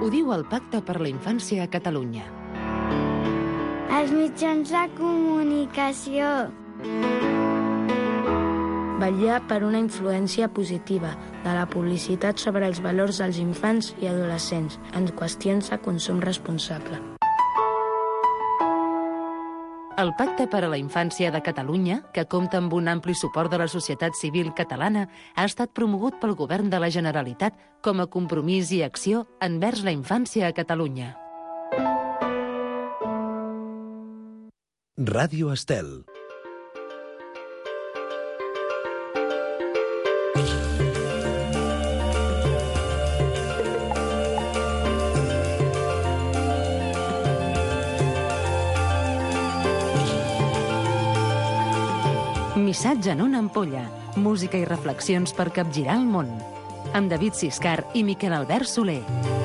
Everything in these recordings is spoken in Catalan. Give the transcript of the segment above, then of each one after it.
Ho diu el Pacte per la Infància a Catalunya. Els mitjans de comunicació. Vetllar per una influència positiva de la publicitat sobre els valors dels infants i adolescents en qüestions de consum responsable. El Pacte per a la Infància de Catalunya, que compta amb un ampli suport de la societat civil catalana, ha estat promogut pel Govern de la Generalitat com a compromís i acció envers la infància a Catalunya. Ràdio Estel. Missatge en una ampolla, música i reflexions per capgirar el món. Amb David Siscar i Miquel Albert Soler.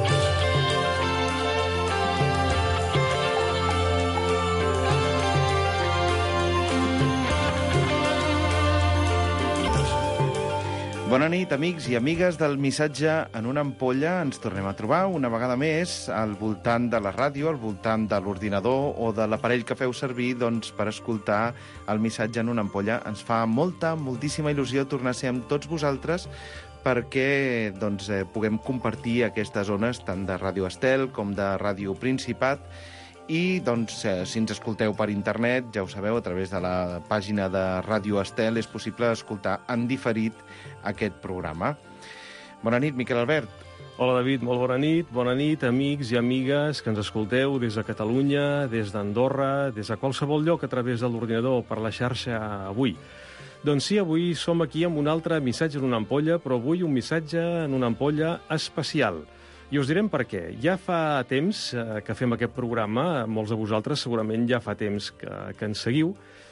Bona nit, amics i amigues del Missatge en una ampolla. Ens tornem a trobar una vegada més al voltant de la ràdio, al voltant de l'ordinador o de l'aparell que feu servir per escoltar el Missatge en una ampolla. Ens fa moltíssima il·lusió tornar a ser amb tots vosaltres perquè puguem compartir aquestes ones tant de Ràdio Estel com de Ràdio Principat. I, si ens escolteu per internet, ja ho sabeu, a través de la pàgina de Ràdio Estel és possible escoltar en diferit aquest programa. Bona nit, Miquel Albert. Hola, David, molt bona nit. Bona nit, amics i amigues que ens escolteu des de Catalunya, des d'Andorra, des de qualsevol lloc a través de l'ordinador per la xarxa avui. Doncs sí, avui som aquí amb un altre missatge en una ampolla, però avui un missatge en una ampolla especial. I us direm per què. Ja fa temps que fem aquest programa, molts de vosaltres segurament ja fa temps que ens seguiu,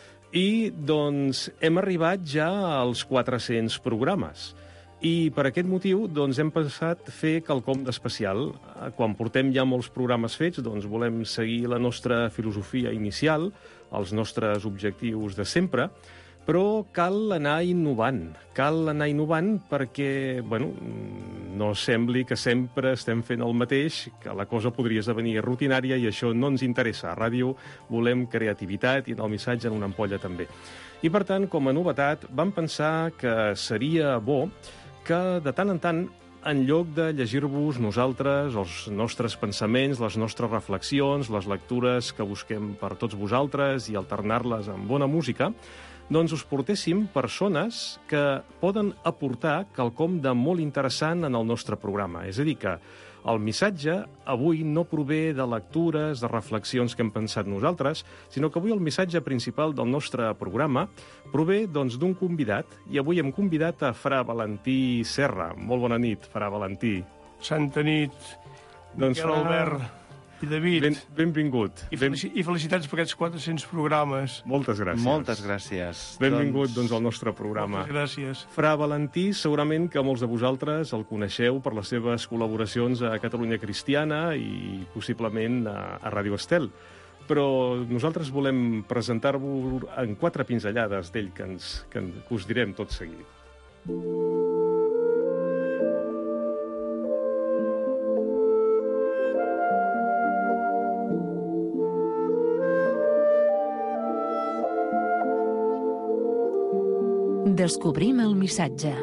i hem arribat ja als 400 programes. I per aquest motiu hem pensat fer quelcom d'especial. Quan portem ja molts programes fets, volem seguir la nostra filosofia inicial, els nostres objectius de sempre, però cal anar innovant. Cal anar innovant perquè, no sembli que sempre estem fent el mateix, que la cosa podria esdevenir rutinària i això no ens interessa. A ràdio volem creativitat i en el missatge en una ampolla també. I per tant, com a novetat, vam pensar que seria bo que de tant en tant, en lloc de llegir-vos nosaltres els nostres pensaments, les nostres reflexions, les lectures que busquem per tots vosaltres i alternar-les amb bona música, us portéssim persones que poden aportar quelcom de molt interessant en el nostre programa. És a dir, que el missatge avui no prové de lectures, de reflexions que hem pensat nosaltres, sinó que avui el missatge principal del nostre programa prové d'un convidat, i avui hem convidat a Fra Valentí Serra. Molt bona nit, Fra Valentí. Santa nit, Miquel Albert i David. Benvingut. I felicitats per aquests 400 programes. Moltes gràcies. Moltes gràcies. Benvingut al nostre programa. Moltes gràcies. Fra Valentí, segurament que molts de vosaltres el coneixeu per les seves col·laboracions a Catalunya Cristiana i possiblement a Ràdio Estel. Però nosaltres volem presentar-vos en 4 pinzellades d'ell que us direm tot seguit. Descobrim el missatge.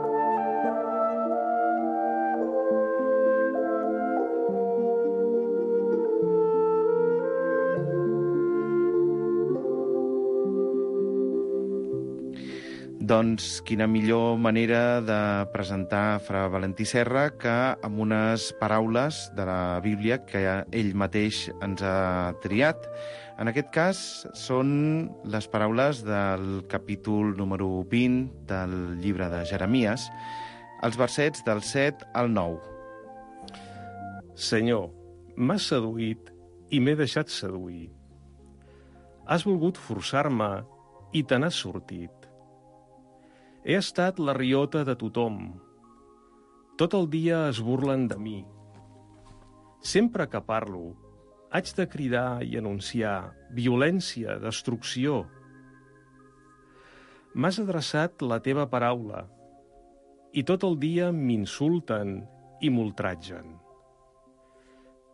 Doncs quina millor manera de presentar Fra Valentí Serra que amb unes paraules de la Bíblia que ell mateix ens ha triat. En aquest cas són les paraules del capítol número 20 del llibre de Jeremies, els versets del 7 al 9. Senyor, m'has seduït i m'he deixat seduir. Has volgut forçar-me i te n'has sortit. He estat la riota de tothom. Tot el dia es burlen de mi. Sempre que parlo, haig de cridar i anunciar violència, destrucció. M'has adreçat la teva paraula i tot el dia m'insulten i m'ultratgen.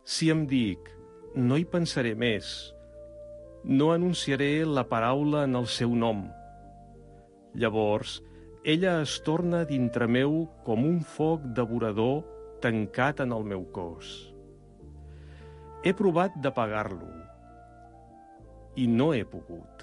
Si em dic, no hi pensaré més, no anunciaré la paraula en el seu nom. Llavors, ella es torna dintre meu com un foc devorador tancat en el meu cos. He provat d'apagar-lo i no he pogut.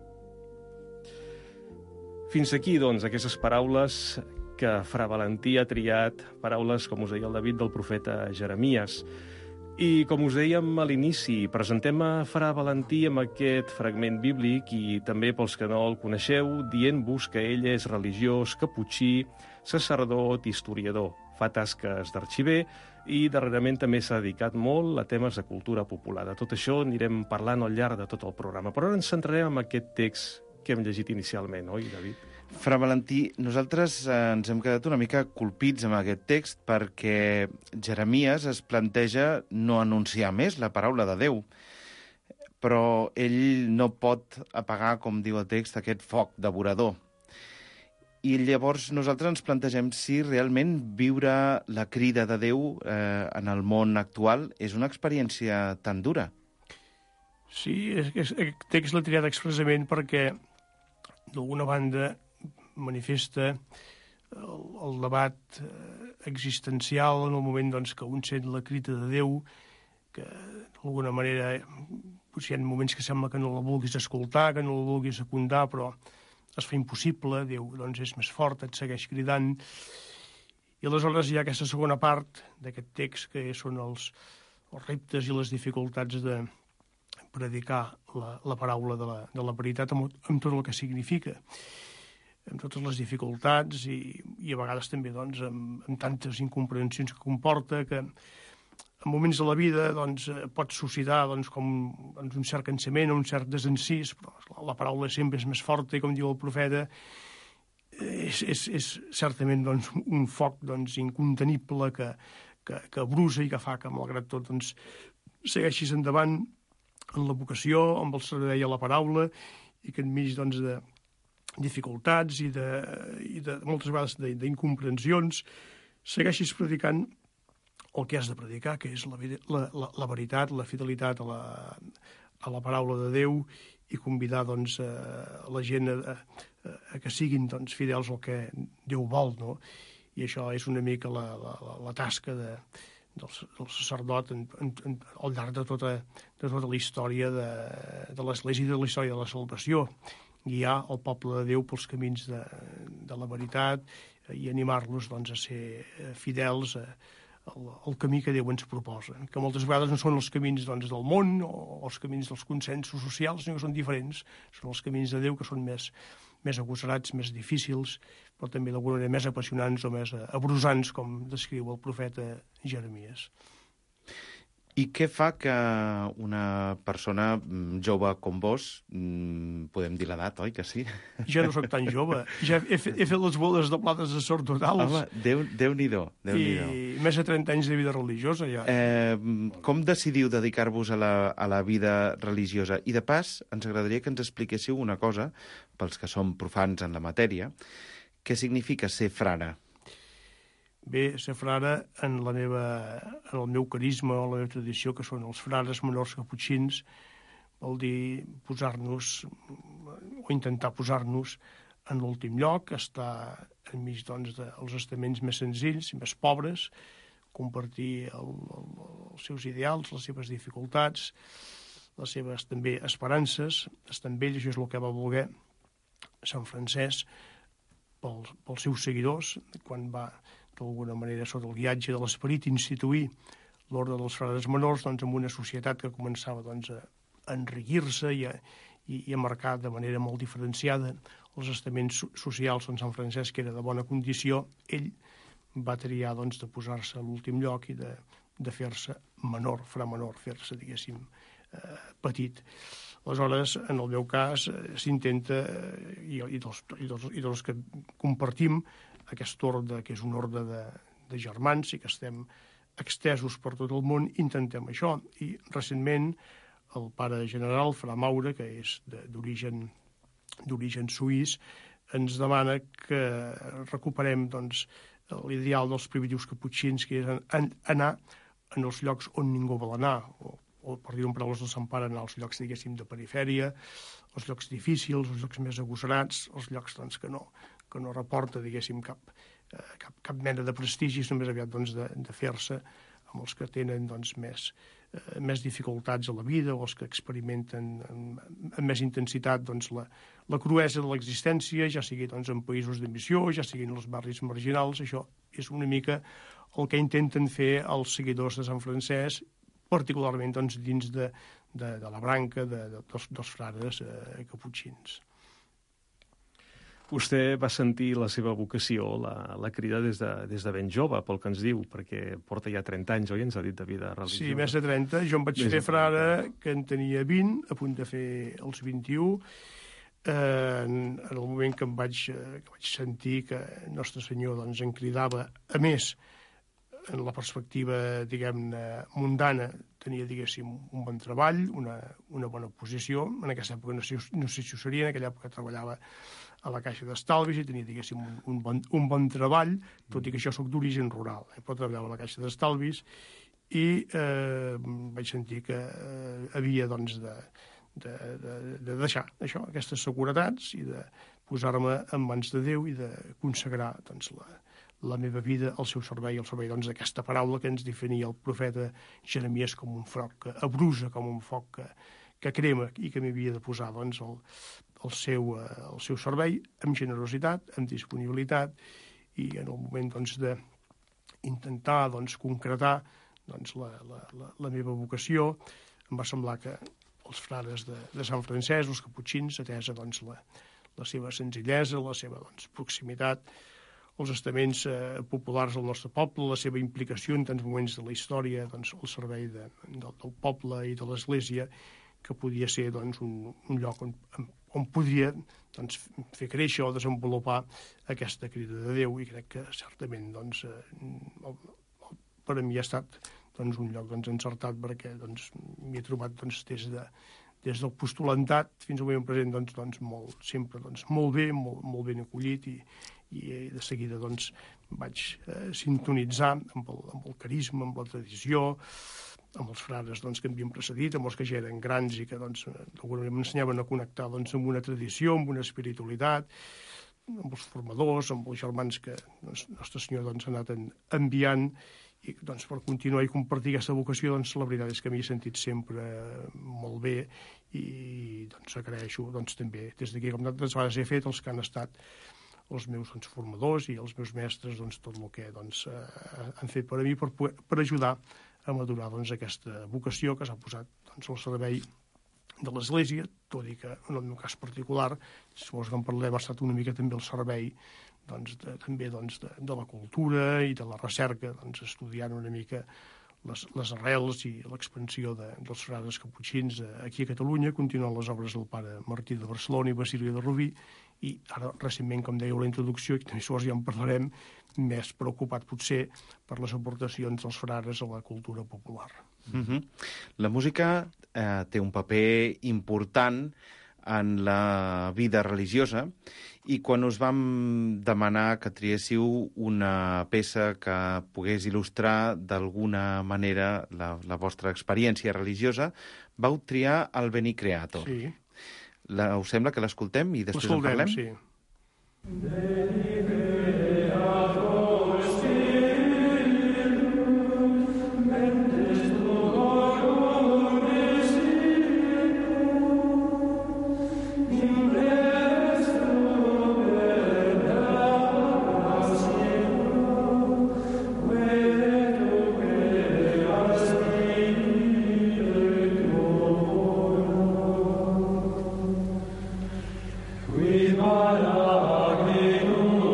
Fins aquí, doncs, aquestes paraules que Fra Valentí ha triat, paraules, com us deia el David, del profeta Jeremies. I, com us dèiem a l'inici, presentem a Fra Valentí amb aquest fragment bíblic i també, pels que no el coneixeu, dient-vos que ell és religiós, caputxí, sacerdot, historiador. Fa tasques d'arxiver i darrerament també s'ha dedicat molt a temes de cultura popular. De tot això anirem parlant al llarg de tot el programa. Però ara ens centrarem en aquest text que hem llegit inicialment, oi, David? Fra Valentí, nosaltres ens hem quedat una mica colpits amb aquest text perquè Jeremies es planteja no anunciar més la paraula de Déu, però ell no pot apagar, com diu el text, aquest foc devorador. I llavors nosaltres ens plantegem si realment viure la crida de Déu en el món actual és una experiència tan dura. Sí, aquest text l'he triat expressament perquè, d'alguna banda, manifesta el debat existencial en el moment doncs, que un sent la crida de Déu, que d'alguna manera potser hi ha moments que sembla que no la vulguis escoltar, que no la vulguis secundar, però es fa impossible, Déu doncs, és més fort, et segueix cridant. I aleshores hi ha aquesta segona part d'aquest text, que són els reptes i les dificultats de predicar la paraula de la veritat amb tot el que significa, amb totes les dificultats i a vegades també doncs, amb tantes incomprensions que comporta, que en moments de la vida doncs, pot suscitar doncs, com un cert cansament o un cert desencís, però la paraula sempre és més forta i, com diu el profeta, és certament doncs, un foc doncs, incontenible que brusa i que fa que, malgrat tot, doncs, segueixis endavant en la vocació, amb el servei a la paraula, i que enmig doncs, de dificultats i de moltes vegades d'incomprensions segueixis predicant el que has de predicar, que és la veritat, la fidelitat a la paraula de Déu, i convidar doncs, la gent a que siguin doncs, fidels al que Déu vol, no? I això és una mica la tasca del sacerdot al llarg de tota la història de l'Església i de la història de la salvació. Guiar el poble de Déu pels camins de la veritat i animar-los doncs, a ser fidels al camí que Déu ens proposa, que moltes vegades no són els camins doncs, del món o els camins dels consensos socials, sinó que són diferents. Són els camins de Déu que són més agosarats, més difícils, però també d'alguna manera més apassionants o més abrusants, com descriu el profeta Jeremies. I què fa que una persona jove com vos, podem dir l'edat, oi que sí? Ja no soc tan jove, ja he fet les bodes de plades de sort totals. Home, Déu-n'hi-do. I més de 30 anys de vida religiosa, ja. Com decidiu dedicar-vos a la vida religiosa? I de pas, ens agradaria que ens expliquéssiu una cosa, pels que som profans en la matèria, què significa ser frare? Bé, ser frare en el meu carisma o la meva tradició, que són els frares menors caputxins, vol dir posar-nos, o intentar posar-nos en l'últim lloc, estar enmig doncs, dels estaments més senzills i més pobres, compartir els seus ideals, les seves dificultats, les seves també esperances, estar amb ells. Això és el que va voler Sant Francesc pels seus seguidors, quan va d'alguna manera, sota el guiatge de l'esperit, instituir l'ordre dels frares menors doncs, en una societat que començava doncs, a enriquir-se i a marcar de manera molt diferenciada els estaments socials on Sant Francesc era de bona condició. Ell va triar doncs, de posar-se a l'últim lloc i de fer-se menor, fra menor, fer-se, diguéssim, petit. Aleshores, en el meu cas, s'intenta, i dels que compartim aquest ordre, que és un ordre de germans i que estem extesos per tot el món, intentem això. I recentment el pare general, Fra Maure, que és d'origen suís, ens demana que recuperem doncs, l'ideal dels primitius caputxins, que és anar en els llocs on ningú vol anar, o per dir-ho en paraules del Sant Pare, anar als llocs, diguéssim, de perifèria, els llocs difícils, els llocs més agosarats, els llocs doncs, que no reporta, diguéssim, cap mena de prestigi, només aviat doncs, de fer-se amb els que tenen doncs, més dificultats a la vida o els que experimenten amb més intensitat doncs, la cruesa de l'existència, ja sigui doncs, en països d'emissió, ja siguin els barris marginals. Això és una mica el que intenten fer els seguidors de Sant Francesc, particularment doncs, dins de la branca dels frares caputxins. Vostè va sentir la seva vocació, la crida des de ben jove, pel que ens diu, perquè porta ja 30 anys, oi? Ens ha dit de vida religiosa. Sí, més de 30. Jo em vaig fer frare que en tenia 20, a punt de fer els 21. En el moment que vaig sentir que Nostre Senyor doncs, en cridava, a més, en la perspectiva, diguem-ne, mundana, tenia, diguéssim, un bon treball, una bona posició. En aquesta època, no sé si ho seria, en aquella època treballava a la Caixa d'Estalvis i tenia, diguéssim, un bon treball, tot i que això soc d'origen rural, però treballava a la Caixa d'Estalvis i vaig sentir que havia, doncs, de deixar això, aquestes seguretats i de posar-me en mans de Déu i de consagrar, doncs, la meva vida al seu servei, al servei doncs, d'aquesta paraula que ens definia el profeta Jeremies com un foc que abrusa, com un foc que crema i que m'havia de posar doncs, al seu servei amb generositat, amb disponibilitat i en el moment doncs, d'intentar doncs, concretar doncs, la meva vocació em va semblar que els frares de Sant Francesc, els caputxins, atesa doncs, la seva senzillesa, la seva doncs, proximitat, els estaments populars del nostre poble, la seva implicació en tants moments de la història doncs, al servei del poble i de l'Església, que podia ser doncs, un lloc on podria doncs, fer créixer o desenvolupar aquesta crida de Déu, i crec que certament doncs, per a mi ha estat doncs, un lloc doncs, encertat, perquè doncs, m'hi he trobat doncs, des del postulantat fins al moment present doncs, sempre doncs, molt bé, molt ben acollit i de seguida doncs, vaig sintonitzar amb el carisma, amb la tradició, amb els frares doncs, que m'havien precedit, amb els que ja eren grans i que doncs, d'alguna manera m'ensenyaven a connectar doncs, amb una tradició, amb una espiritualitat, amb els formadors, amb els germans que doncs, Nostre Senyor doncs, ha anat enviant i doncs, per continuar i compartir aquesta vocació, doncs, la veritat és que m'hi he sentit sempre molt bé i doncs, agraeixo doncs, també des d'aquí, com tantes vegades he fet, els que han estat els meus doncs, formadors i els meus mestres, doncs, tot el que doncs, han fet per a mi per ajudar a madurar doncs, aquesta vocació que s'ha posat doncs, al servei de l'Església, tot i que en el meu cas particular, si vols que en parlem, ha estat una mica també al servei doncs, també doncs, de la cultura i de la recerca, doncs, estudiant una mica les arrels i l'expansió dels frares caputxins aquí a Catalunya, continuant les obres del pare Martí de Barcelona i Basília de Rubí, i ara, recentment, com dèieu a la introducció, i també ja en parlarem, més preocupat potser per les aportacions dels frares a la cultura popular. La música té un paper important en la vida religiosa i quan us vam demanar que triéssiu una peça que pogués il·lustrar d'alguna manera la vostra experiència religiosa, vau triar el Veni Creator. Sí. Us sembla que l'escoltem i després en parlem? Sí. Qui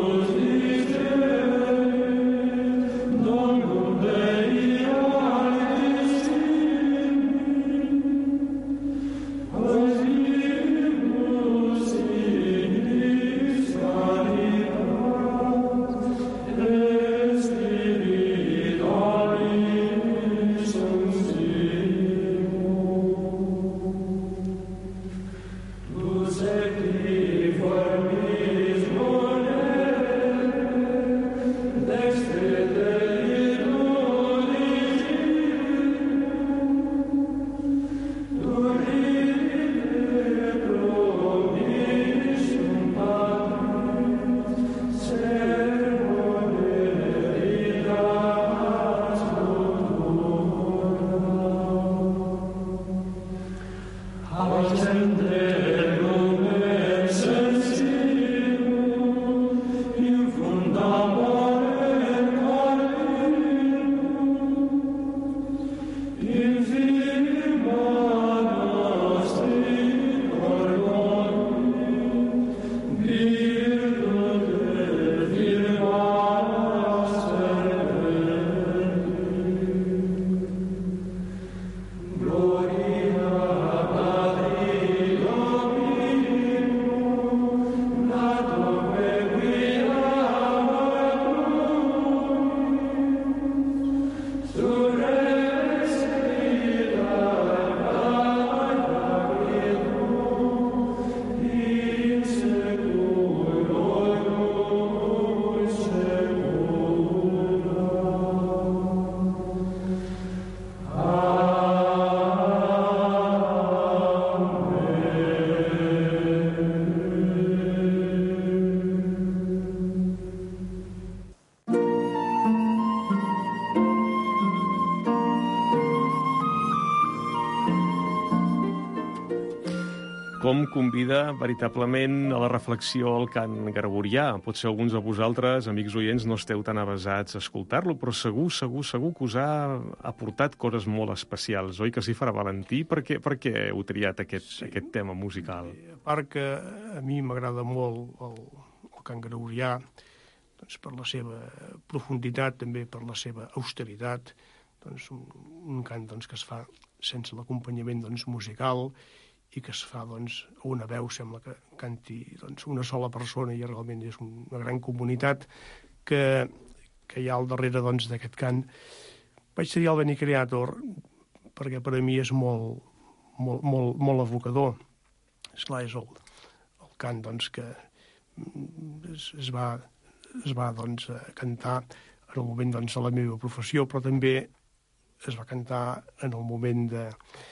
com convida veritablement a la reflexió el cant gregorià. Potser alguns de vosaltres, amics oients, no esteu tan avesats a escoltar-lo, però segur que us ha aportat coses molt especials, oi que sí, Fra Valentí? Per què heu triat aquest tema musical? A part que a mi m'agrada molt el cant gregorià, doncs per la seva profunditat, també per la seva austeritat, doncs un cant doncs, que es fa sense l'acompanyament doncs, musical, i que es fa doncs, a una veu, sembla que canti doncs, una sola persona, i realment és una gran comunitat que hi ha al darrere doncs, d'aquest cant. Vaig triar el Veni Creator perquè per a mi és molt evocador. Esclar, és el cant doncs, que es va doncs, cantar en el moment doncs, de la meva professió, però també es va cantar en el moment de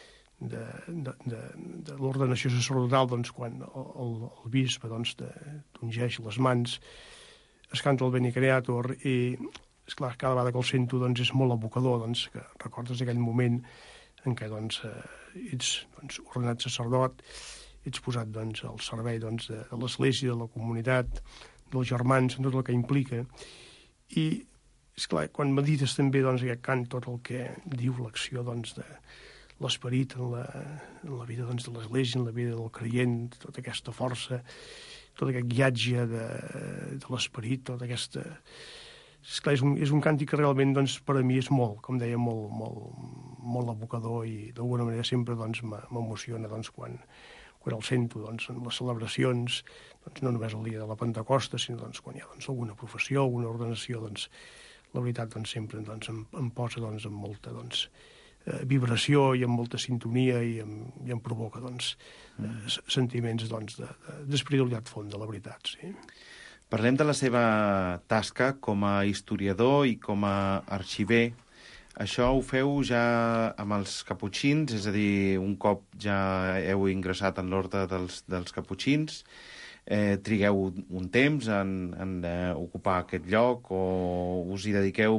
l'ordenació sacerdotal, doncs, quan el bisbe doncs, t'ungeix les mans, es canta el Veni Creator i, esclar, cada vegada que el sento doncs, és molt evocador, doncs, que recordes aquell moment en què doncs, ets doncs, ordenat sacerdot, ets posat doncs, al servei doncs, de l'Església, de la comunitat, dels germans, en tot el que implica. I, esclar, quan medites també doncs, aquest cant, tot el que diu l'acció doncs, de l'esperit en la vida doncs, de l'Església, en la vida del creient, tota aquesta força, tot aquest guiatge de l'esperit, tota aquesta... Esclar, és un càntic que realment doncs, per a mi és molt, com deia, molt evocador i d'alguna manera sempre doncs, m'emociona doncs, quan el sento doncs, en les celebracions, doncs, no només el dia de la Pentecosta, sinó doncs, quan hi ha doncs, alguna professió, alguna ordenació, doncs, la veritat doncs, sempre doncs, em posa doncs, amb molta doncs, vibració i amb molta sintonia i em provoca doncs, sentiments doncs, d'espiritualitat fonda, la veritat. Sí. Parlem de la seva tasca com a historiador i com a arxiver. Això ho feu ja amb els caputxins, és a dir, un cop ja heu ingressat en l'ordre dels caputxins, trigueu un temps en ocupar aquest lloc o us hi dediqueu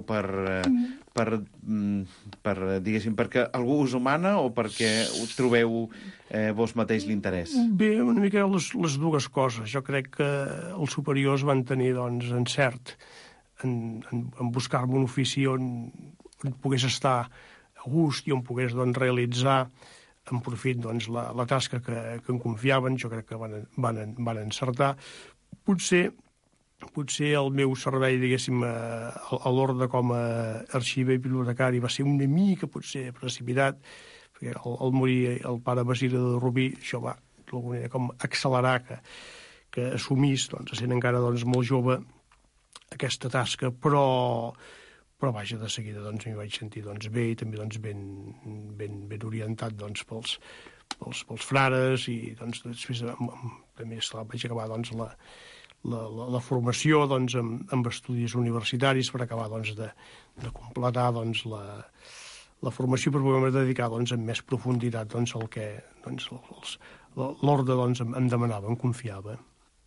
diguéssim, perquè algú us ho mana o perquè us trobeu vos mateix l'interès? Bé, una mica les dues coses. Jo crec que els superiors van tenir doncs, encert en buscar-me un ofici on pogués estar a gust i on pogués doncs, realitzar en profit doncs, la tasca que em confiaven. Jo crec que van encertar. Potser el meu servei, diguéssim, a l'ordre com a arxiver i bibliotecari va ser una mica, potser, precipitat, perquè al morir el pare Basile de Rubí, això va, d'alguna manera, com accelerar que assumís, doncs, sent encara doncs, molt jove, aquesta tasca, però vaja, de seguida doncs, m'hi vaig sentir doncs, bé i també doncs, ben orientat doncs, pels frares i doncs, després també vaig acabar doncs, la formació doncs, amb estudis universitaris per acabar doncs, de completar doncs, la formació per poder dedicar doncs, amb més profunditat doncs, el que doncs, l'ordre doncs, em demanava, em confiava.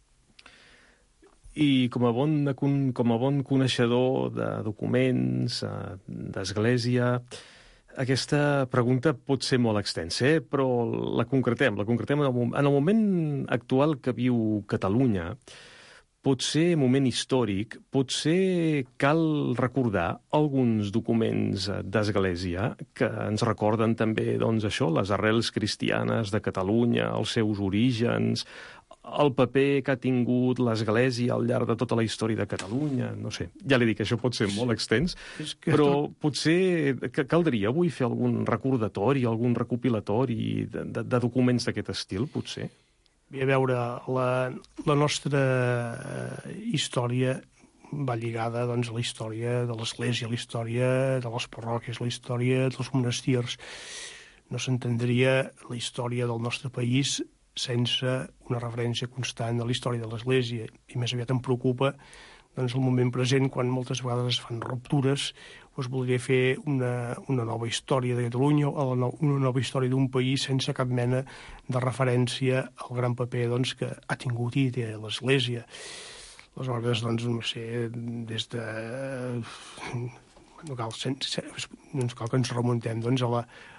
I com a bon coneixedor de documents, d'església, aquesta pregunta pot ser molt extensa, però la concretem en el moment actual que viu Catalunya. Potser moment històric, potser cal recordar alguns documents d'església que ens recorden també doncs, això, les arrels cristianes de Catalunya, els seus orígens, el paper que ha tingut l'Església al llarg de tota la història de Catalunya, no sé, ja li dic, això pot ser molt extens, però potser caldria avui fer algun recordatori, algun recopilatori de documents d'aquest estil, potser? Bé, a veure, la nostra història va lligada doncs, a la història de l'Església, a la història de les parròquies, a la història dels monestirs. No s'entendria la història del nostre país sense una referència constant a la història de l'Església. I més aviat em preocupa doncs, el moment present, quan moltes vegades es fan ruptures, o es voldria fer una nova història de Catalunya o una nova història d'un país sense cap mena de referència al gran paper doncs, que ha tingut i té l'Església. Aleshores, doncs, no sé, des de... No cal que ens remuntem doncs,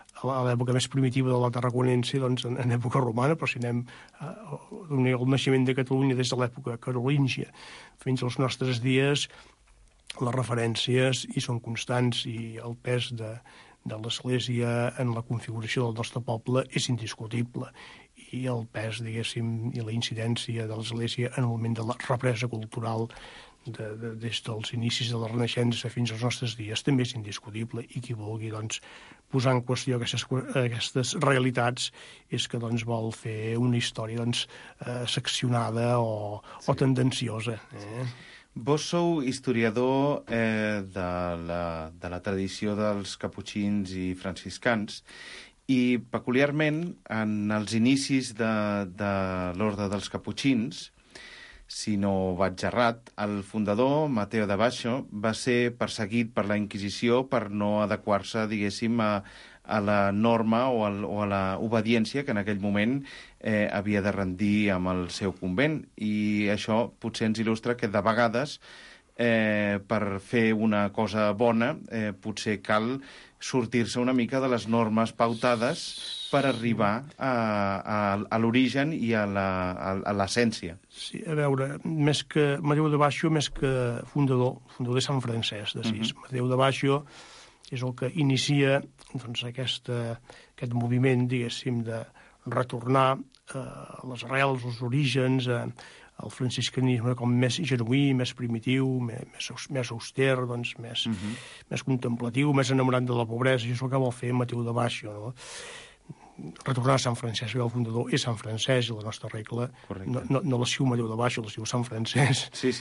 a l'època més primitiva de la Tarraconense, doncs en època romana, però si anem al naixement de Catalunya des de l'època carolíngia fins als nostres dies, les referències hi són constants i el pes de l'Església en la configuració del nostre poble és indiscutible, i el pes, diguéssim, i la incidència de l'Església en el moment de la represa cultural des dels inicis de la Renaixença fins als nostres dies també és indiscutible, i qui vulgui doncs, posar en qüestió aquestes realitats és que doncs, vol fer una història doncs, seccionada o tendenciosa. Vos sou historiador de la tradició dels caputxins i franciscans, i peculiarment en els inicis de l'ordre dels caputxins, si no vaig errat, el fundador, Mateo de Baixo, va ser perseguit per la Inquisició per no adequar-se, diguéssim, a la norma o a l'obediència que en aquell moment havia de rendir amb el seu convent. I això potser ens il·lustra que de vegades per fer una cosa bona potser cal sortir-se una mica de les normes pautades per arribar a l'origen i a l'essència. Sí, a veure, més que Mateu de Baixo, més que fundador de Sant Francesc d'Assís. Mateu de Baixo és el que inicia doncs, aquest moviment, diguéssim, de retornar a les arrels, als orígens, al franciscanisme com més genuí, més primitiu, més auster, doncs, més contemplatiu, més enamorat de la pobresa, i és el que vol fer Mateu de Baixo, no? Retornar a Sant Francesc, el fundador és Sant Francesc, i la nostra regla no la siu Mateu de Baixo, la siu Sant Francesc. Sí.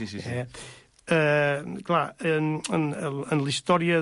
Clar, en la història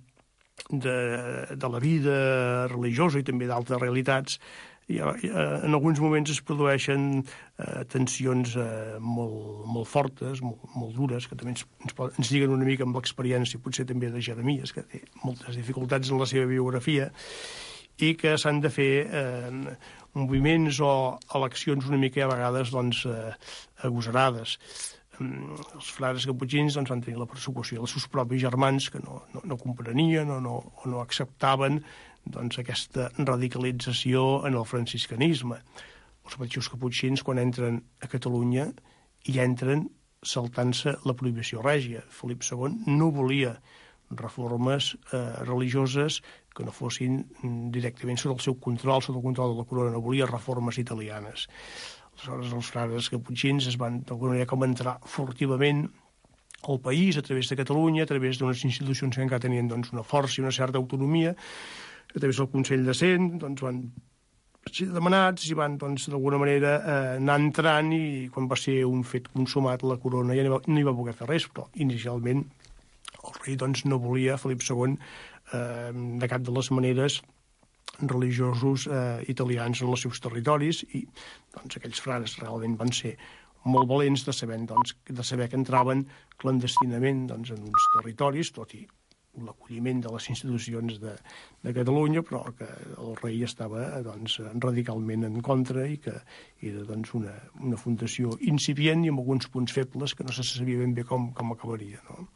de la vida religiosa i també d'altres realitats, en alguns moments es produeixen tensions molt fortes, molt dures, que també ens lliguen una mica amb l'experiència, potser també de Jeremies, que té moltes dificultats en la seva biografia, i que s'han de fer moviments o eleccions una mica a vegades doncs, agosarades. Els frares caputxins doncs, van tenir la persecució dels seus propis germans, que no comprenien o no acceptaven doncs, aquesta radicalització en el franciscanisme. Els mateixos caputxins, quan entren a Catalunya, hi entren saltant-se la prohibició règia. Felip II no volia reformes religioses que no fossin directament sota el seu control, sota el control de la corona, no volia reformes italianes. Aleshores, els frares caputxins es van, d'alguna manera, com entrar furtivament al país, a través de Catalunya, a través d'unes institucions que encara tenien doncs, una força i una certa autonomia, a través del Consell de Cent, doncs van ser demanats i van, doncs, d'alguna manera, anar entrant, i quan va ser un fet consumat, la corona ja no hi va poder fer res, però inicialment el rei doncs, no volia, Felip II, de cap de les maneres, religiosos italians en els seus territoris, i doncs, aquells frares realment van ser molt valents de saber que entraven clandestinament doncs, en uns territoris, tot i l'acolliment de les institucions de Catalunya, però que el rei estava doncs, radicalment en contra i era doncs, una fundació incipient i amb alguns punts febles que no se sabia ben bé com acabaria, no?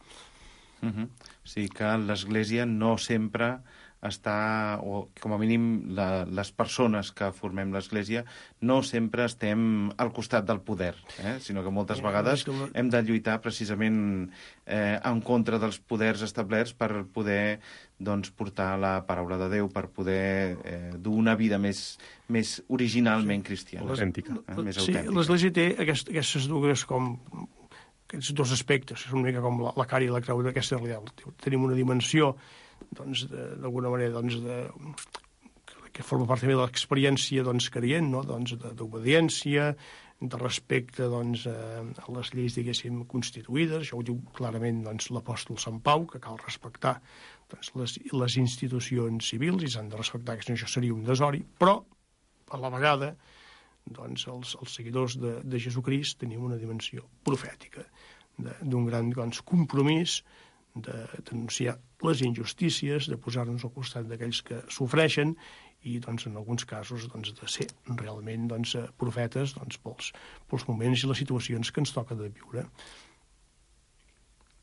Sí, que l'Església no sempre està, o com a mínim les persones que formem l'Església, no sempre estem al costat del poder, sinó que moltes vegades hem de lluitar precisament en contra dels poders establerts per poder doncs, portar la paraula de Déu, per poder dur una vida més originalment cristiana. Més autèntica. Sí, l'Església té aquestes dues aquests dos aspectes, és una mica com la cara i la creu d'aquesta realitat. Tenim una dimensió doncs, d'alguna manera doncs, que forma part també de l'experiència doncs, creient, no? Doncs, d'obediència, de respecte doncs, a les lleis, diguéssim, constituïdes. Això ho diu clarament doncs, l'apòstol Sant Pau, que cal respectar doncs, les institucions civils i s'han de respectar, que si no això seria un desori, però a la vegada doncs, els seguidors de Jesucrist tenim una dimensió profètica, d'un gran doncs, compromís de denunciar les injustícies, de posar-nos al costat d'aquells que sofreixen i, doncs, en alguns casos, doncs, de ser realment doncs, profetes doncs, pels moments i les situacions que ens toca de viure.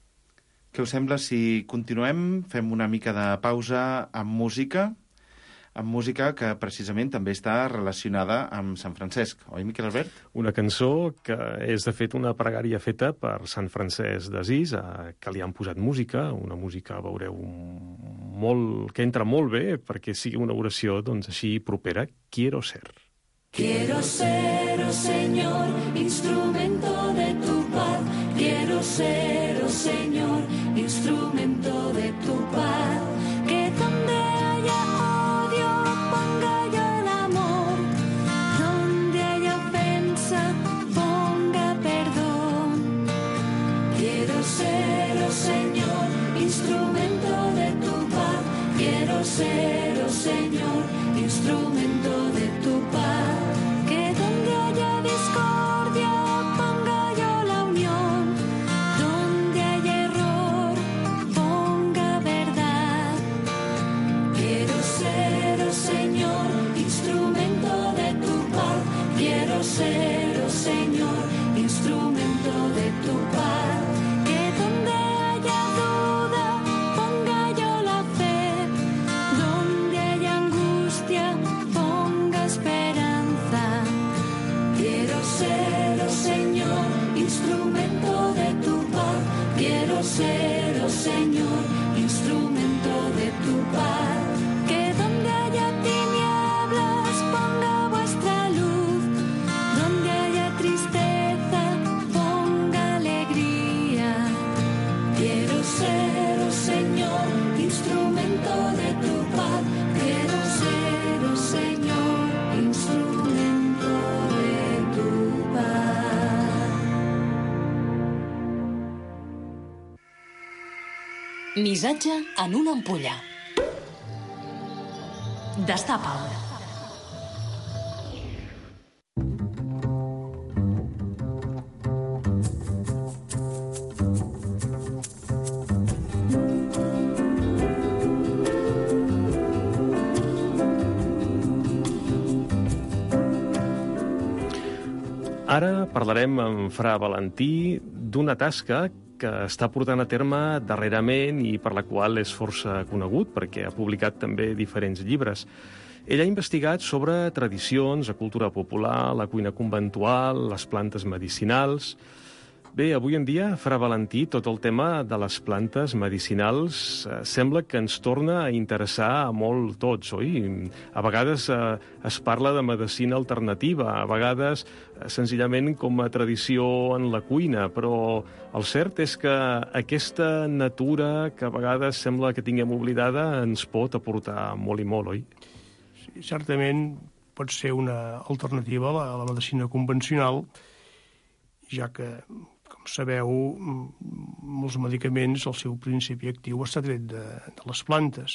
Què us sembla si continuem? Fem una mica de pausa amb música. amb música que precisament també està relacionada amb Sant Francesc, oi, Miquel Albert? Una cançó que és, de fet, una pregària feta per Sant Francesc d'Assís, que li han posat música, una música, veureu, que entra molt bé perquè sigui una oració doncs, així propera. Quiero ser. Quiero ser, oh Señor, instrumento de tu paz. Quiero ser, oh Señor, instrumento de tu paz. Que donde haya odio ponga yo el amor, donde haya ofensa ponga perdón. Quiero ser, oh Señor, instrumento de tu paz. Quiero ser, oh Señor, instrumento de tu paz. Que donde haya discordia ponga yo la unión, donde haya error ponga verdad. Quiero ser, oh Señor, instrumento de tu paz. Quiero ser, oh Señor, instrumento de tu paz. Que donde haya duda ponga yo la fe, donde haya angustia ponga esperanza. Quiero ser, oh Señor, instrumento de tu paz. Quiero ser, oh Señor, instrumento de tu paz. Que donde haya tinieblas ponga vuestra luz, donde haya tristeza ponga alegría. Quiero ser, oh Señor, instrumento de tu paz. Quiero ser, oh Señor, instrumento de tu paz. Missatge en una ampolla. Destapa'l. Ara parlarem amb Fra Valentí d'una tasca que està portant a terme darrerament i per la qual és força conegut, perquè ha publicat també diferents llibres. Ell ha investigat sobre tradicions, la cultura popular, la cuina conventual, les plantes medicinals. Bé, avui en dia, Fra Valentí, tot el tema de les plantes medicinals sembla que ens torna a interessar a molt tots, oi? A vegades es parla de medicina alternativa, a vegades senzillament com a tradició en la cuina, però el cert és que aquesta natura que a vegades sembla que tinguem oblidada ens pot aportar molt i molt, oi? Sí, certament pot ser una alternativa a la medicina convencional, ja que, com sabeu, molts medicaments, el seu principi actiu està tret de les plantes,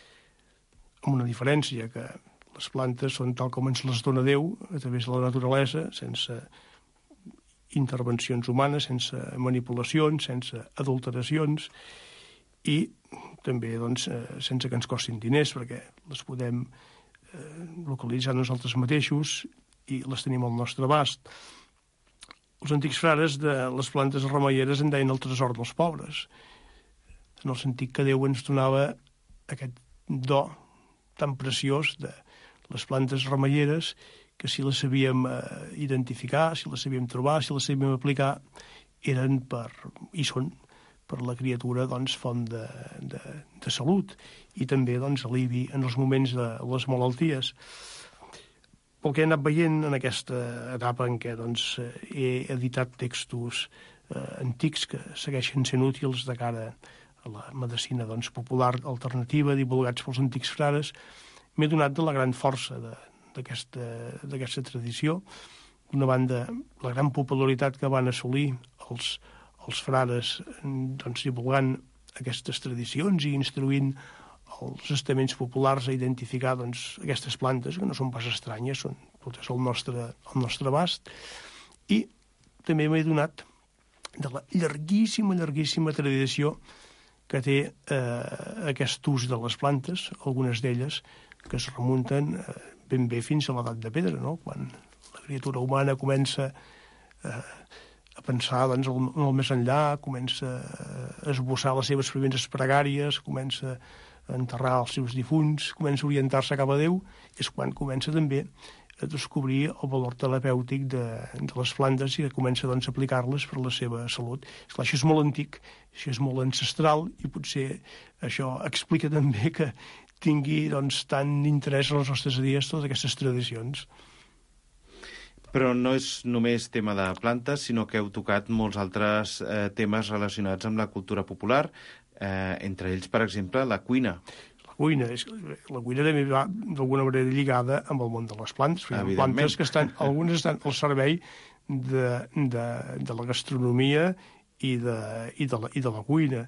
amb una diferència, que les plantes són tal com ens les dona Déu, a través de la naturalesa, sense intervencions humanes, sense manipulacions, sense adulteracions, i també doncs, sense que ens costin diners, perquè les podem localitzar nosaltres mateixos i les tenim al nostre abast. Els antics frares de les plantes remeieres en deien el tresor dels pobres, en el sentit que Déu ens donava aquest do tan preciós de les plantes remeieres, que si les sabíem identificar, si les sabíem trobar, si les sabíem aplicar, eren i són per la criatura doncs, font de salut i també doncs, alivi en els moments de les malalties. Pel que he anat veient en aquesta etapa en què doncs, he editat textos antics que segueixen sent útils de cara a la medicina doncs, popular alternativa, divulgats pels antics frares, m'he donat de la gran força d'aquesta tradició. D'una banda, la gran popularitat que van assolir els frares doncs, divulgant aquestes tradicions i instruint els estaments populars a identificar doncs, aquestes plantes, que no són pas estranyes, són totes al nostre abast. I també m'he donat de la llarguíssima tradició que té aquest ús de les plantes, algunes d'elles que es remunten ben bé fins a l'edat de pedra, no? Quan la criatura humana comença a pensar doncs, en el més enllà, comença a esbossar les seves primeres pregàries, comença enterrar els seus difunts, comença a orientar-se cap a Déu, és quan comença també a descobrir el valor terapèutic de les plantes i comença doncs, a aplicar-les per la seva salut. Esclar, això és molt antic, això és molt ancestral i potser això explica també que tingui doncs, tant interès en els nostres dies totes aquestes tradicions. Però no és només tema de plantes, sinó que heu tocat molts altres temes relacionats amb la cultura popular, entre ells, per exemple, la cuina. La cuina també va d'alguna manera lligada amb el món de les plantes. Plantes que algunes estan al servei de la gastronomia i de la cuina.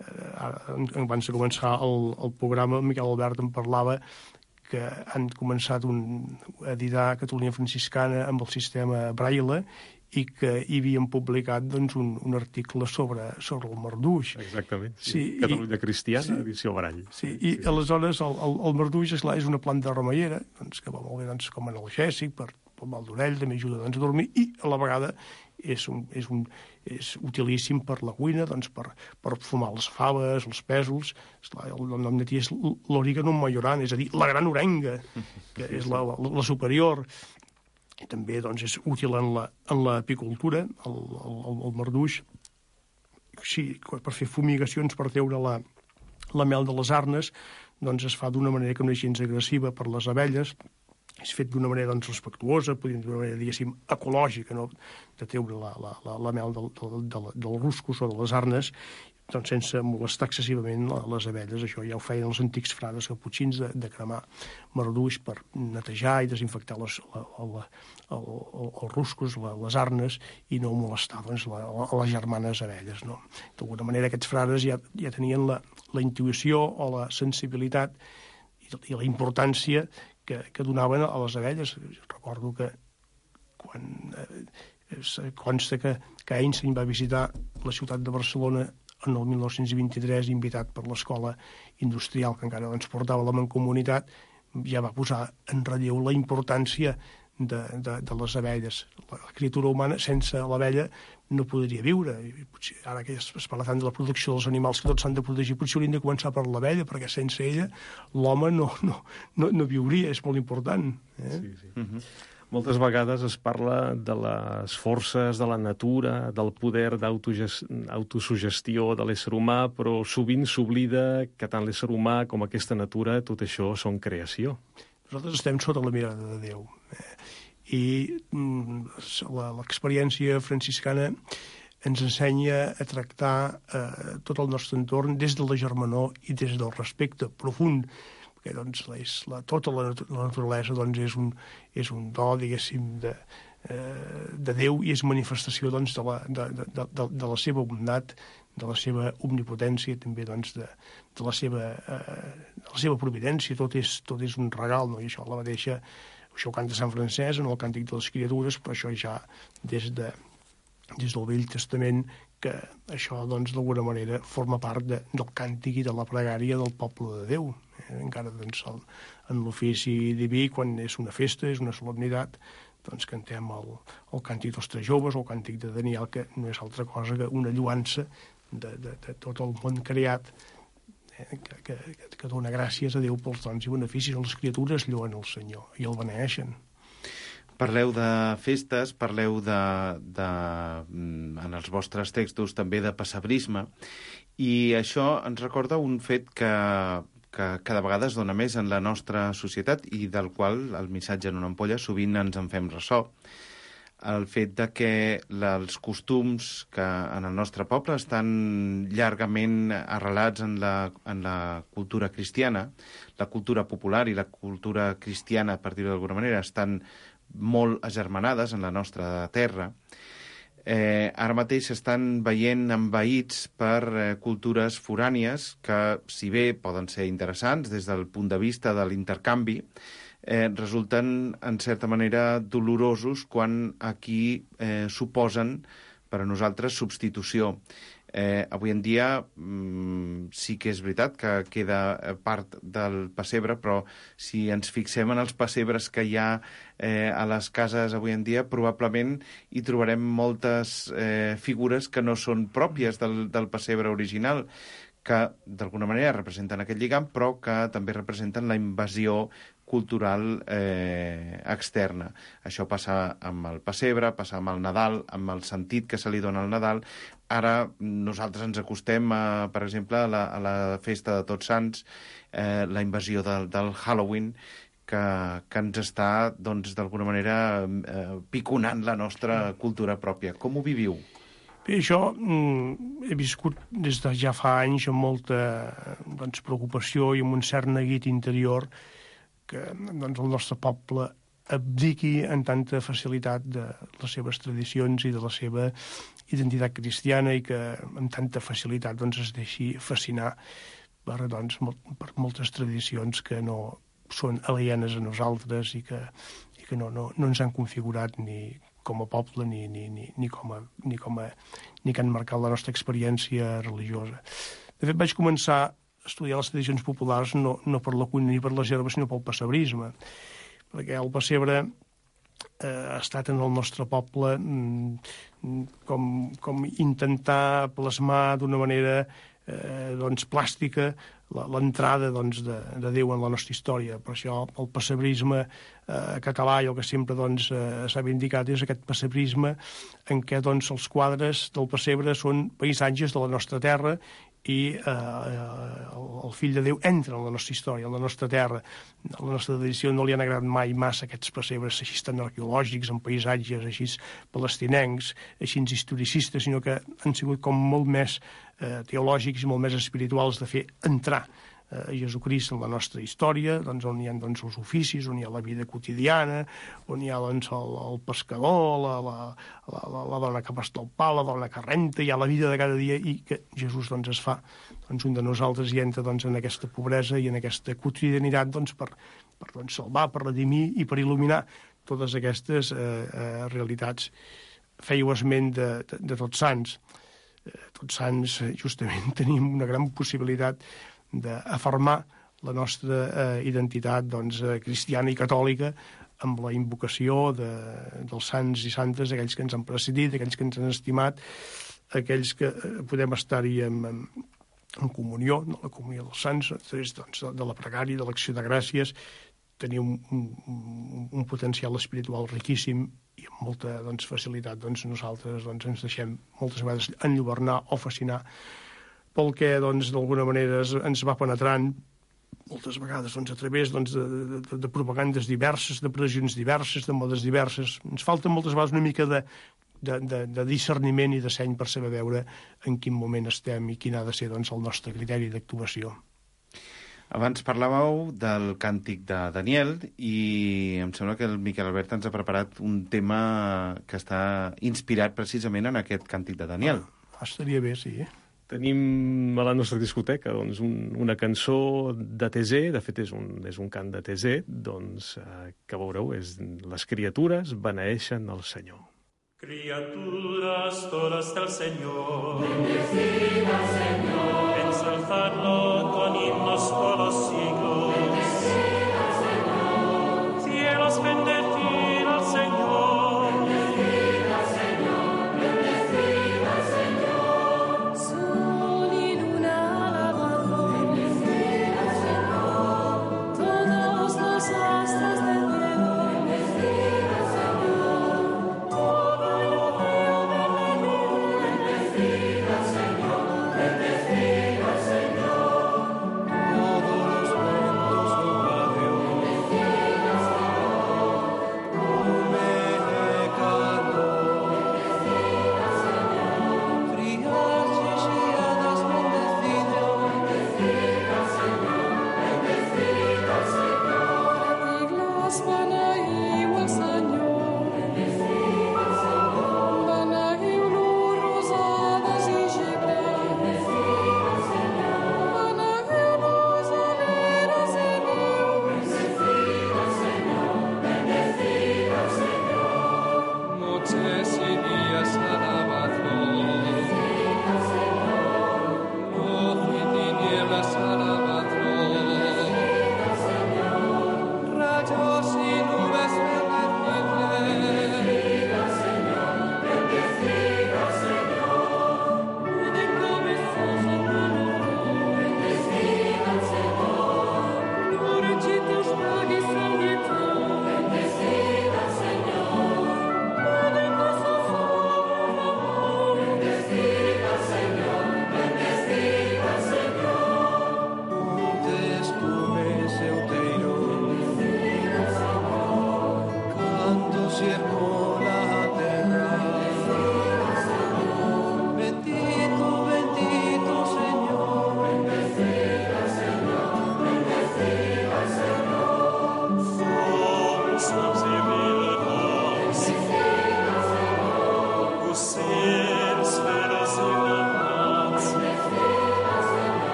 Abans de començar el programa, el Miquel Albert em parlava que han començat a editar Catalunya Franciscana amb el sistema Braille i que hi havien publicat doncs, un article sobre el marduix. Així. Sí, Catalunya Cristiana, edició Brall. Sí, i aleshores el marduix és una planta remeiera, doncs, que va molt bé doncs, com analgèsic, per mal d'orell, també ajuda doncs, a dormir, i a la vegada és utilíssim per la cuina, doncs, per fumar les faves, els pèsols. El nom de és l'origanum majoran, és a dir, la gran orenga, que és la superior. I també doncs, és útil en l'apicultura, el marduix, sí, per fer fumigacions, per treure la mel de les arnes, doncs es fa d'una manera que no és gens agressiva per les abelles, és fet d'una manera doncs, respectuosa, podríem dir d'una manera, diguéssim, ecològica, no? De treure la mel dels ruscos o de les arnes, doncs sense molestar excessivament les abelles. Això ja ho feien els antics frares caputxins, de cremar marduix per netejar i desinfectar els ruscos, les arnes, i no molestar doncs, les germanes abelles. No? D'alguna manera aquests frares ja tenien la intuïció o la sensibilitat i la importància que donaven a les abelles. Recordo que quan consta que Einstein va visitar la ciutat de Barcelona en el 1923, invitat per l'escola industrial que encara doncs, portava la mancomunitat, ja va posar en relleu la importància de les abelles. La criatura humana sense l'abella no podria viure. I potser, ara que es parla tant de la producció dels animals que tots s'han de protegir, potser hauríem de començar per l'abella, perquè sense ella l'home no viuria, és molt important. Sí. Moltes vegades es parla de les forces de la natura, del poder d'autosugestió de l'ésser humà, però sovint s'oblida que tant l'ésser humà com aquesta natura, tot això són creació. Nosaltres estem sota la mirada de Déu. I l'experiència franciscana ens ensenya a tractar tot el nostre entorn des de la germanor i des del respecte profund, perquè doncs, tota la naturalesa doncs, és un do, diguéssim, de Déu i és manifestació doncs, de la seva bondat, de la seva omnipotència, també doncs, de la seva providència. Tot és un regal, no? I això la mateixa, això ho canta Sant Francesc en el Càntic de les Criatures, però això ja des del Vell Testament, que això doncs, d'alguna manera forma part del càntic i de la pregària del poble de Déu. Encara doncs, en l'ofici diví, quan és una festa, és una solemnitat, doncs cantem el càntic dels Tres Joves o el càntic de Daniel, que no és altra cosa que una lluança de tot el món creat, que dona gràcies a Déu pels dons i beneficis. Les criatures lloen el Senyor i el beneeixen. Parleu de festes, parleu en els vostres textos també de pessebrisme, i això ens recorda un fet que cada vegada es dona més en la nostra societat i del qual el missatge en una ampolla sovint ens en fem ressò. El fet de que els costums que en el nostre poble estan llargament arrelats en la cultura cristiana, la cultura popular i la cultura cristiana, per dir-ho d'alguna manera, estan molt agermanades en la nostra terra. Ara mateix s'estan veient envaïts per cultures forànies que, si bé poden ser interessants des del punt de vista de l'intercanvi, resulten, en certa manera, dolorosos quan aquí suposen per a nosaltres substitució. Avui en dia sí que és veritat que queda part del pessebre, però si ens fixem en els pessebres que hi ha a les cases avui en dia, probablement hi trobarem moltes figures que no són pròpies del pessebre original, que d'alguna manera representen aquest lligam, però que també representen la invasió cultural externa. Això passa amb el pessebre, passa amb el Nadal, amb el sentit que se li dona al Nadal. Ara nosaltres ens acostem, per exemple, a la festa de Tots Sants, la invasió del Halloween, que ens està, doncs, d'alguna manera piconant la nostra cultura pròpia. Com ho viviu? Bé, això he viscut des de ja fa anys amb molta preocupació i amb un cert neguit interior que el nostre poble abdiqui en tanta facilitat de les seves tradicions i de la seva identitat cristiana i que amb tanta facilitat es deixi fascinar per moltes tradicions que no són alienes a nosaltres i que no ens han configurat ni com a poble ni que han marcat la nostra experiència religiosa. De fet, vaig començar a estudiar les tradicions populars no per la cuina ni per les herbes, sinó pel pessebrisme, perquè el pessebre ha estat en el nostre poble com intentar plasmar d'una manera plàstica l'entrada de Déu en la nostra història. Per això el pessebrisme català i el que sempre s'ha vindicat és aquest pessebrisme en què els quadres del pessebre són paisatges de la nostra terra i el fill de Déu entra en la nostra història, en la nostra terra. A la nostra tradició no li han agradat mai massa aquests pessebres així tan arqueològics, amb paisatges així palestinencs, així historicistes, sinó que han sigut com molt més teològics i molt més espirituals de fer entrar Jesucrist en la nostra història, on hi ha els oficis, on hi ha la vida quotidiana, on hi ha el pescador, la dona que pasta el pa, la dona que renta, hi ha la vida de cada dia i que Jesús es fa un de nosaltres i entra en aquesta pobresa i en aquesta quotidianitat per salvar, per redimir i per il·luminar totes aquestes realitats. Fèieu esment de Tots Sants. Tots Sants, justament, tenim una gran possibilitat d'afirmar la nostra identitat cristiana i catòlica amb la invocació dels sants i santes, aquells que ens han precedit, aquells que ens han estimat, aquells que podem estar-hi en comunió, la comunió dels sants, a través de la pregària, de l'acció de gràcies. Tenim un potencial espiritual riquíssim i amb molta facilitat nosaltres ens deixem moltes vegades enlluernar o fascinar pel que d'alguna manera ens va penetrant moltes vegades a través de propagandes diverses, de pressions diverses, de modes diverses. Ens falta moltes vegades una mica de discerniment i de seny per saber veure en quin moment estem i quin ha de ser el nostre criteri d'actuació. Abans parlàveu del càntic de Daniel i em sembla que el Miquel Albert ens ha preparat un tema que està inspirat precisament en aquest càntic de Daniel. Estaria bé, sí. Tenim a la nostra discoteca una cançó de Tesé, de fet és un cant de Tesé, que veureu, les criatures beneeixen el Senyor. Criaturas todas del Señor, bendecid al Señor, ensalzadlo con himnos por los siglos, bendecid al Señor, cielos bendecid al Señor, bendecid al Señor, bendecid al Señor, sol y luna alabado, bendecid al Señor, todos los astros del cielo, bendecid al Señor, todo el río bendecid al Señor, bendecid al Señor, todos los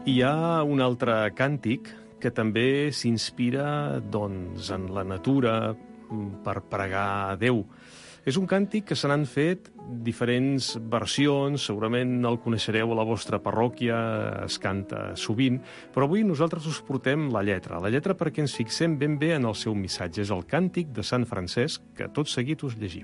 Hi ha un altre càntic que també s'inspira doncs, en la natura per pregar a Déu. És un càntic que se n'han fet diferents versions, segurament el coneixereu a la vostra parròquia, es canta sovint, però avui nosaltres us portem la lletra perquè ens fixem ben bé en el seu missatge. És el càntic de Sant Francesc, que tot seguit us llegim.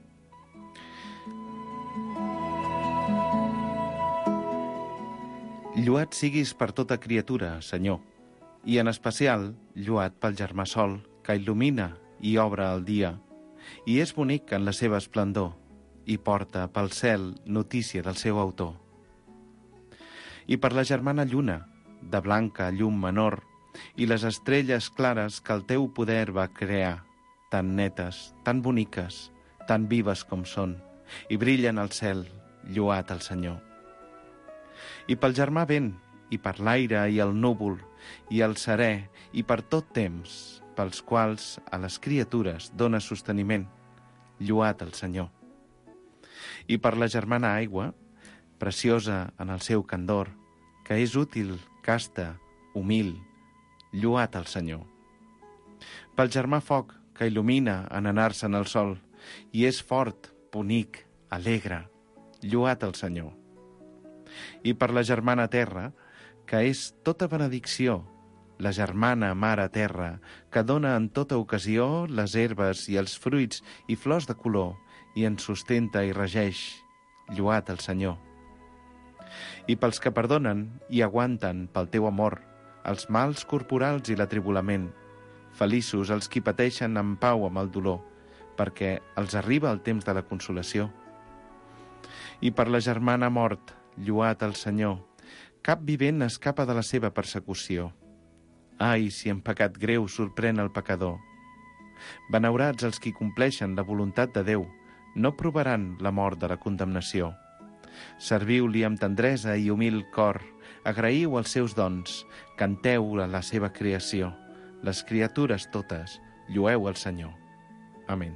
Lluat siguis per tota criatura, Senyor, i en especial lluat pel germà Sol, que il·lumina i obre el dia, i és bonic en la seva esplendor, i porta pel cel notícia del seu autor. I per la germana Lluna, de blanca llum menor, i les estrelles clares que el teu poder va crear, tan netes, tan boniques, tan vives com són, i brillen al cel, lluat al Senyor. I pel germà vent, i per l'aire i el núvol, i el serè, i per tot temps, pels quals a les criatures dona sosteniment, lluat el Senyor. I per la germana aigua, preciosa en el seu candor, que és útil, casta, humil, lluat el Senyor. Pel germà foc, que il·lumina en anar-se'n al sol, i és fort, bonic, alegre, lluat el Senyor. I per la germana terra, que és tota benedicció, la germana mare terra, que dona en tota ocasió les herbes i els fruits i flors de color, i ens sustenta i regeix, lluat el Senyor. I pels que perdonen i aguanten pel teu amor els mals corporals i l'atribulament, feliços els qui pateixen en pau amb el dolor, perquè els arriba el temps de la consolació. I per la germana mort, lluat el Senyor, cap vivent escapa de la seva persecució. Ai, si en pecat greu sorprèn el pecador. Benaurats els qui compleixen la voluntat de Déu, no provaran la mort de la condemnació. Serviu-li amb tendresa i humil cor, agraïu els seus dons, canteu a la seva creació. Les criatures totes, llueu el Senyor. Amén.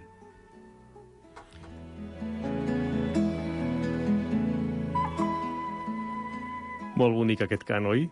Molt bonic aquest cant, oi?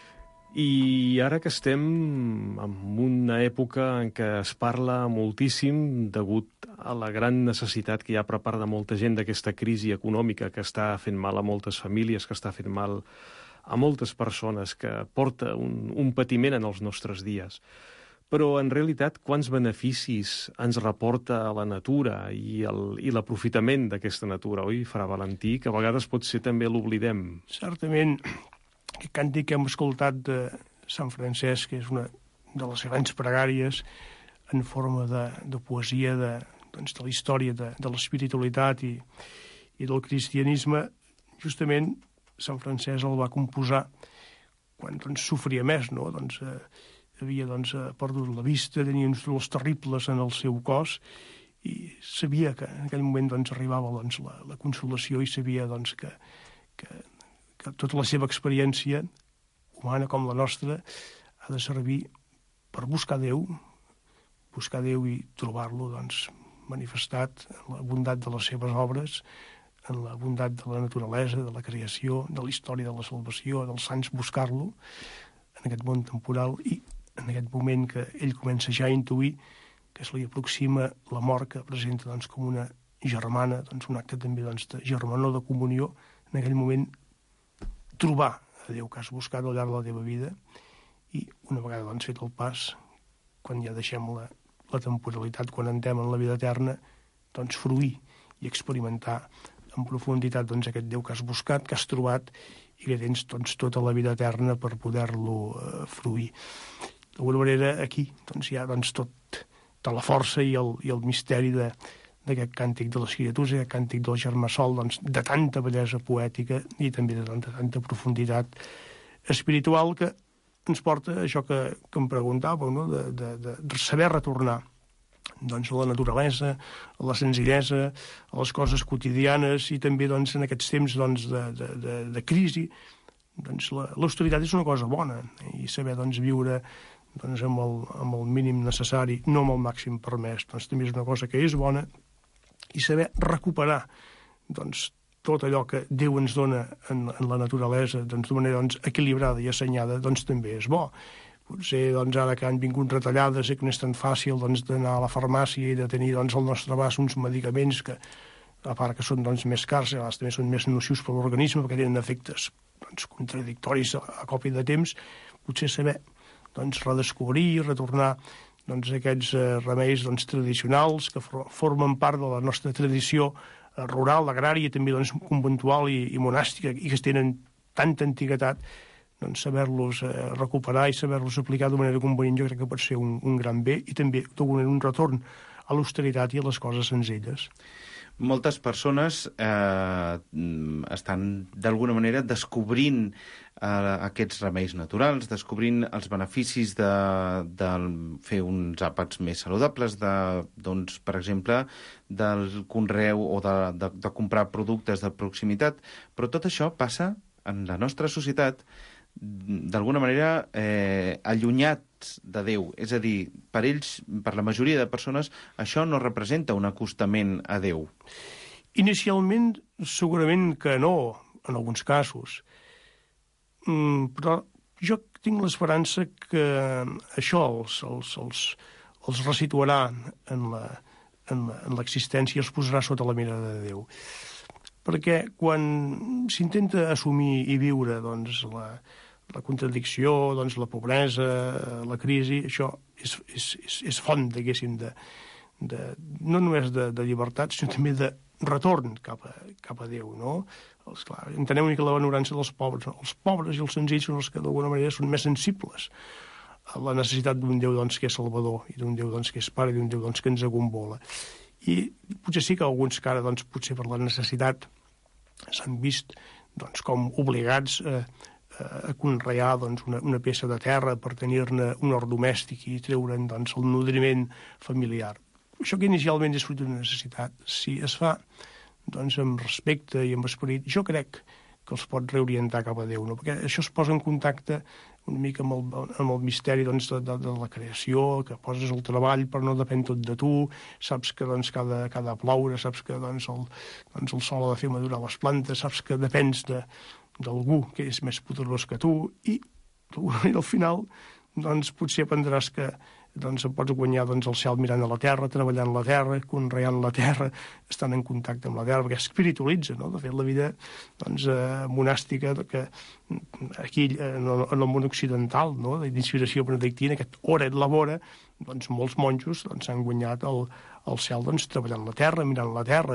I ara que estem en una època en què es parla moltíssim degut a la gran necessitat que hi ha per part de molta gent d'aquesta crisi econòmica que està fent mal a moltes famílies, que està fent mal a moltes persones, que porta un patiment en els nostres dies. Però, en realitat, quants beneficis ens reporta la natura i l'aprofitament d'aquesta natura, oi, Fra Valentí? Que a vegades potser també l'oblidem. Certament, aquest càntic que hem escoltat de Sant Francesc, que és una de les grans pregàries en forma de poesia de la història de l'espiritualitat i del cristianisme, justament Sant Francesc el va composar quan sofria més, no? Havia perdut la vista, tenia uns dolors terribles en el seu cos i sabia que en aquell moment arribava la consolació i sabia que tota la seva experiència humana com la nostra ha de servir per buscar Déu i trobar-lo manifestat en la bondat de les seves obres, en la bondat de la naturalesa, de la creació, de la història de la salvació, dels sants, buscar-lo en aquest món temporal i en aquest moment que ell comença ja a intuir que se li aproxima la mort, que presenta com una germana, un acte també de germanor, de comunió, en aquell moment trobar a Déu que has buscat al llarg de la teva vida i una vegada fet el pas, quan ja deixem la temporalitat, quan entrem en la vida eterna, fruir i experimentar en profunditat aquest Déu que has buscat, que has trobat i que tens tota la vida eterna per poder-lo fruir. D'alguna manera, aquí hi ha tota la força i el misteri d'aquest càntic de les criatures, aquest càntic del germà Sol, de tanta bellesa poètica i també de tanta profunditat espiritual que ens porta a això que em preguntàveu, no? de saber retornar a la naturalesa, a la senzillesa, a les coses quotidianes i també en aquests temps de crisi. L'austeritat és una cosa bona i saber viure amb el mínim necessari, no amb el màxim permès, també és una cosa que és bona, i saber recuperar tot allò que Déu ens dona en la naturalesa d'una manera equilibrada i assenyada, també és bo. Potser ara que han vingut retallades i que no és tan fàcil d'anar a la farmàcia i de tenir al nostre abast uns medicaments que, a part que són més cars, també són més nocius per l'organisme perquè tenen efectes contradictoris a cop de temps, potser saber redescobrir i retornar aquests remeis tradicionals que formen part de la nostra tradició rural, agrària, també conventual i monàstica, i que tenen tanta antiguitat, saber-los recuperar i saber-los aplicar de manera convenient jo crec que pot ser un gran bé i també un retorn a l'austeritat i a les coses senzilles. Moltes persones estan d'alguna manera descobrint aquests remeis naturals, descobrint els beneficis de fer uns àpats més saludables, per exemple, del conreu o de comprar productes de proximitat, però tot això passa en la nostra societat d'alguna manera allunyats de Déu. És a dir, per ells, per la majoria de persones, això no representa un acostament a Déu. Inicialment, segurament que no, en alguns casos. Però jo tinc l'esperança que això els resituarà en l'existència i els posarà sota la mirada de Déu. Perquè quan s'intenta assumir i viure la contradicció, la pobresa, la crisi, això és font, diguéssim, no només de llibertat, sinó també de retorn cap a Déu, no? Clar, entenem que la benevolença dels pobres. Els pobres i els senzills són els que d'alguna manera són més sensibles a la necessitat d'un Déu que és salvador i d'un Déu que és pare i d'un Déu que ens agombola. I potser sí que alguns que ara, potser per la necessitat, s'han vist com obligats a conrear una peça de terra per tenir-ne un hort domèstic i treure'n el nodriment familiar. Això que inicialment és fruit d'una necessitat, si es fa amb respecte i amb esperit, jo crec que els pot reorientar cap a Déu, no? Perquè això es posa en contacte una mica amb el misteri de la creació, que poses el treball però no depèn tot de tu, saps que cada ploure, saps que el sol ha de fer madurar les plantes, saps que depens d'algú que és més poderós que tu i al final potser aprendràs que pots guanyar el cel mirant a la terra, treballant la terra, conreant la terra, estant en contacte amb la terra, perquè espiritualitza, no? De fet, la vida monàstica que aquí en el món occidental, no? D'inspiració benedictina, aquest ora et labora, molts monjos s'han guanyat el cel treballant la terra, mirant la terra,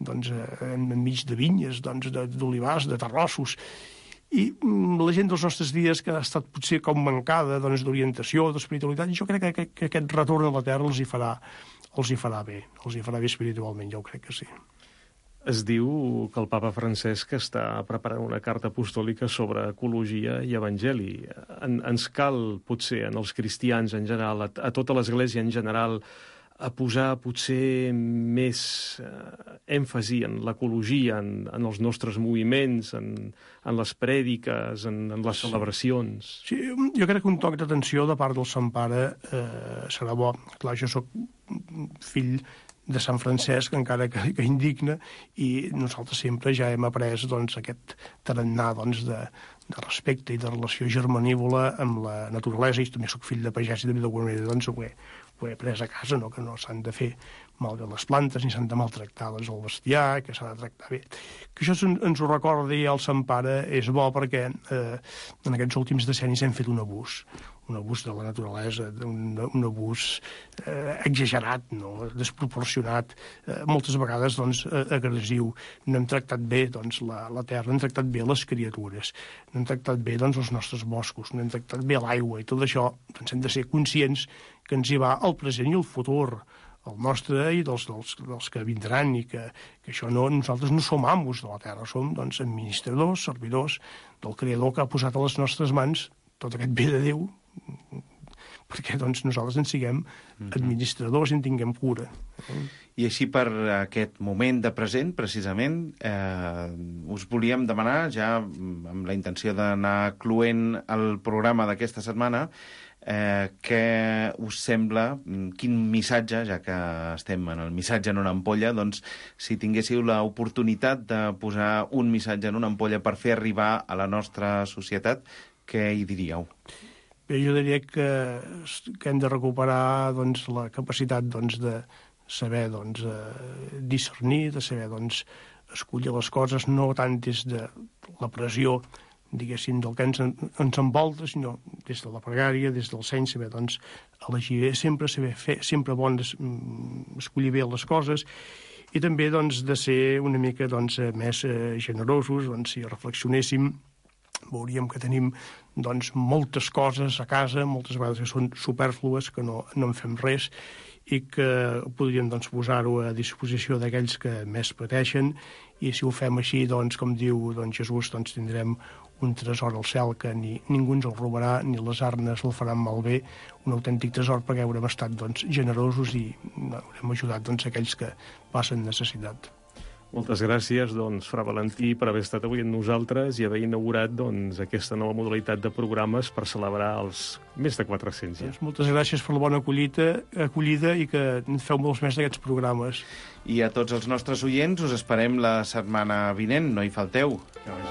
enmig de vinyes, d'olivars, de terrossos. I la gent dels nostres dies, que ha estat potser com mancada d'orientació, d'espiritualitat, jo crec que aquest retorn a la terra els hi farà bé espiritualment, jo crec que sí. Es diu que el papa Francesc està preparant una carta apostòlica sobre ecologia i evangeli. Ens cal, potser, en els cristians en general, a tota l'Església en general, a posar potser més èmfasi en l'ecologia, en els nostres moviments, en les prèdiques, en les celebracions. Sí, jo crec que un toc d'atenció de part del Sant Pare serà bo. Clar, jo soc fill de Sant Francesc, encara que indigna, i nosaltres sempre ja hem après aquest tarannà de respecte i de relació germanívola amb la naturalesa, i també soc fill de pagès i també d'alguna manera ho he après a casa, no? Que no s'han de fer malbé les plantes ni s'han de maltractar el bestiar, que s'ha de tractar bé. Que això ens ho recordi el Sant Pare és bo perquè en aquests últims decennis hem fet un abús de la naturalesa, un abús exagerat, no? Desproporcionat, moltes vegades agressiu. No hem tractat bé la terra, no hem tractat bé les criatures, no hem tractat bé els nostres boscos, no hem tractat bé l'aigua, i tot això hem de ser conscients que ens hi va el present i el futur, el nostre i dels que vindran, i que això nosaltres no som amos de la terra, som administradors, servidors del Creador que ha posat a les nostres mans tot aquest bé de Déu, perquè nosaltres en siguem administradors i en tinguem cura. I així, per aquest moment de present, precisament, us volíem demanar, ja amb la intenció d'anar cloent el programa d'aquesta setmana, Què us sembla, quin missatge, ja que estem en el missatge en una ampolla, doncs si tinguéssiu l'oportunitat de posar un missatge en una ampolla per fer arribar a la nostra societat, què hi diríeu? Bé, jo diria que hem de recuperar doncs, la capacitat doncs, de saber doncs, discernir, de saber doncs, escollir les coses, no tant des de la pressió, diguéssim, del que ens envolta, sinó des de la pregària, des del seny, saber doncs, elegir bé, sempre saber fer, sempre bon escollir bé les coses, i també doncs, de ser una mica doncs, més generosos, doncs, si reflexionéssim, veuríem que tenim doncs, moltes coses a casa, moltes vegades que són superflues, que no en fem res, i que podríem doncs, posar-ho a disposició d'aquells que més pateixen, i si ho fem així, doncs, com diu doncs, Jesús, doncs, tindrem un tresor al cel que ningú ens el robarà, ni les arnes el faran malbé, un autèntic tresor perquè haurem estat doncs, generosos i haurem ajudat doncs, aquells que passen necessitat. Moltes gràcies, doncs, Fra Valentí, per haver estat avui amb nosaltres i haver inaugurat doncs, aquesta nova modalitat de programes per celebrar els més de 400 ja. Doncs moltes gràcies per la bona acollida i que feu molts més d'aquests programes. I a tots els nostres oients us esperem la setmana vinent, no hi falteu.